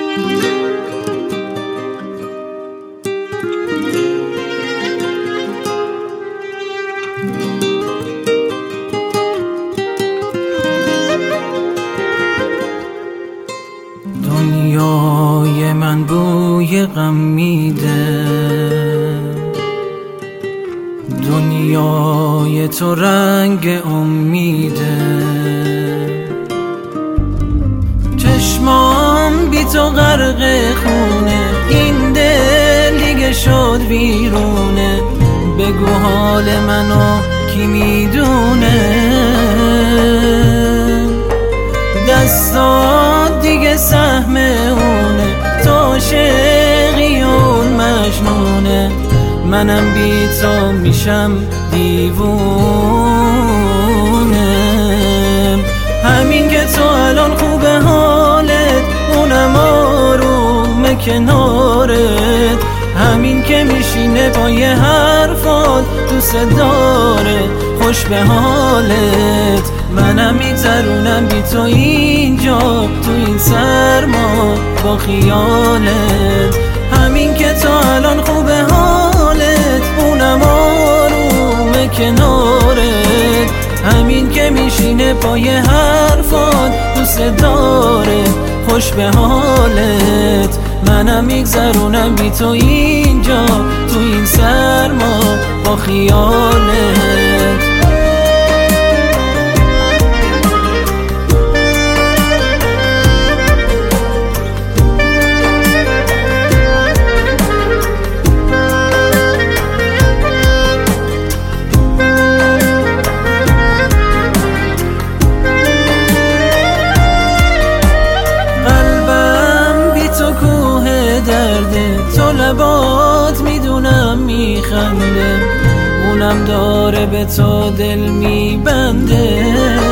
دنیای من بوی غم میده، دنیای تو رنگ امیده. چشمام بی تو غرق خونه، این دل دیگه شد ویرونه. بگو حال منو کی میدونه، دستات دیگه سهم اونه. تو عاشقی اون مجنونه، منم بی تو میشم دیوونه. همین که تو الان خوبه حالت، اونم آرومه کنارت. همین که میشینه پای حرفات، دوست داره خوش به حالت. منم میگذرونم بی تو اینجا، تو این سرما با خیالت. همین که تو الان خوبه حالت، اونم آرومه کنارت. همین که میشینه پای حرفات، دوست داره خوش به حالت. منم میگذرونم بی تو اینجا، تو این سرما با خیالت. تو لبات میدونم میخنده، اونم داره به تو دل میبنده.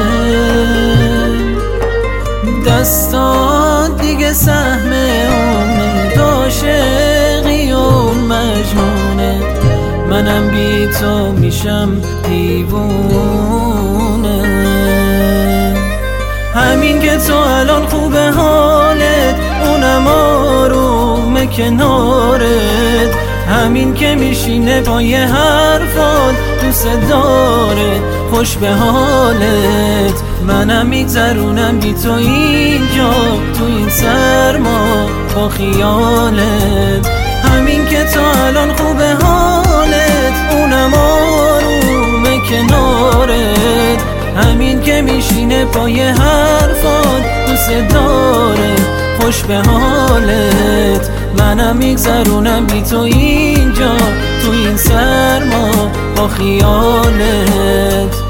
دستات دیگه سهم اونه، تو عاشقی اون مجنونه. منم بی تو میشم دیوونه. همین که تو الان خوبه حالت، اونم آرومه کنارت. همین که میشینه پای حرفات، دوست داره خوش به حالت. منم میگذرونم بی تو اینجا، تو این سرما با خیالت. همین که تو الان خوبه حالت، اونم آرومه کنارت. همین که میشینه پای حرفات، دوست داره خوش به حالت. منم میگذرونم بی تو اینجا، تو این سرما با خیالت.